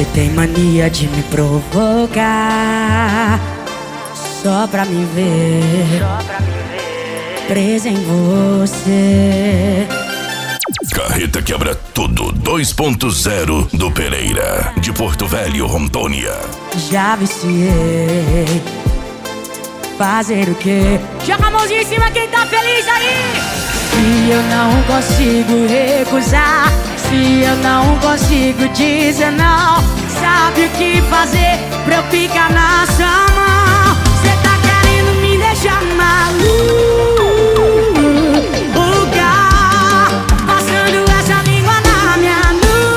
tem mania de me provocar só pra me ver presa em você. Carreta Quebra Tudo 2.0 do Pereira, de Porto Velho, Rondônia. Já viciei. Fazer o quê? Joga a mãozinha em cima quem tá feliz aí. Se eu não consigo recusar, se eu não consigo dizer não, sabe o que fazer pra eu ficar na sua mão? Cê tá querendo me deixar maluca, passando essa língua na minha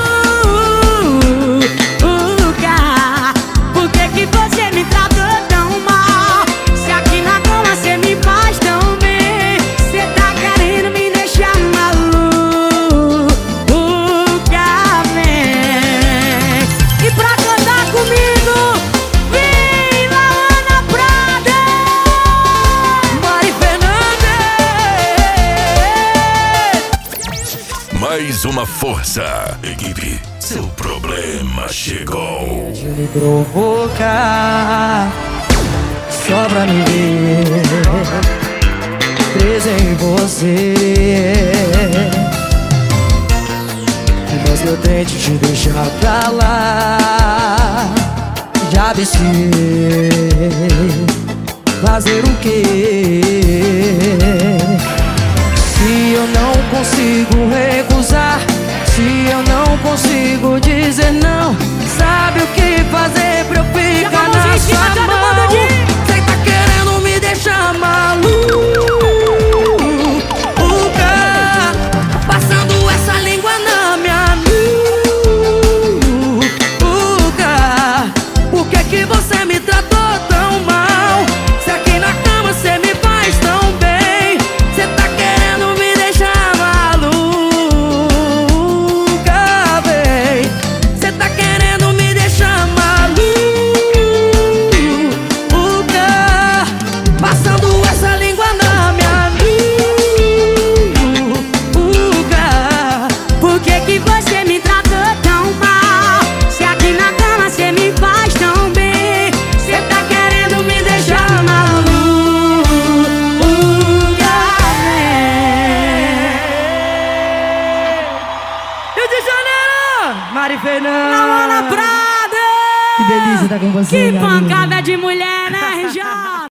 nuca. Por que que você me tratou tão mal? Se aqui na cama cê me faz tão bem. Cê tá querendo me deixar maluca, vem. E pra cantar comigo, vem Laana Prada, Mari Fernandes. Mais uma força, equipe. Seu problema chegou. De me provocar só pra me ver presa em você. Mas eu tento te deixar pra lá. Já viciei. Fazer o quê? Se eu não consigo recusar, se eu não consigo dizer não, sabe o que fazer pra eu ficar na sua mão? Cê tá querendo me deixar maluca, passando essa língua na minha nuca. Por que que você me tratou tão mal? Se aqui na cama cê me faz tão bem. Cê tá querendo me deixar maluca, bem. Cê tá querendo me deixar maluca, passando essa língua na minha nuca. Por que que você me tratou tão mal? Se aqui na cama cê me faz tão bem. Cê tá querendo me deixar maluca, Rio de Janeiro, Mari Fernandes, Laana Prada. Que delícia estar com você, Que minha amiga. pancada de mulher, né, RJ?